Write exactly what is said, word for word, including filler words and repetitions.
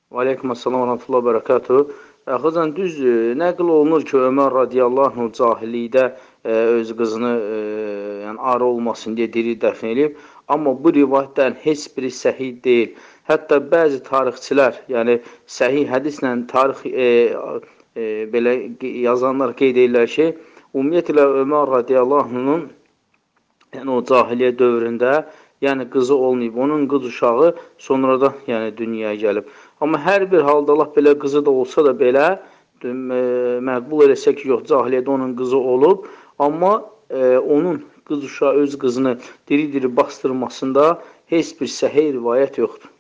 Və aleykumussalam və rəhmətullah və bərəkatuhu. Xızan, düz nəql olunur ki, Ömər radiyallahu anh cahillikdə e, öz qızını e, yəni arı olmasın deyə diri dəfn edib. Amma bu rivayətlərin heç biri səhih deyil. Hətta bəzi tarixçilər, yəni səhih hədislə tarix e, e, belə yazanlar qeyd edirlər ki, ümumiyyətlə Ömər radiyallahu anh'ın yəni o cahiliyyə dövründə yəni qızı olmayıb. Onun qız uşağı sonradan yəni dünyaya gəlib. Amma hər bir halda Allah belə qızı da olsa da belə e, məqbul eləsək ki, yox, cahiliyyədə onun qızı olub. Amma e, onun qız uşağı öz qızını diri-diri bastırmasında heç bir səhih rivayət yoxdur.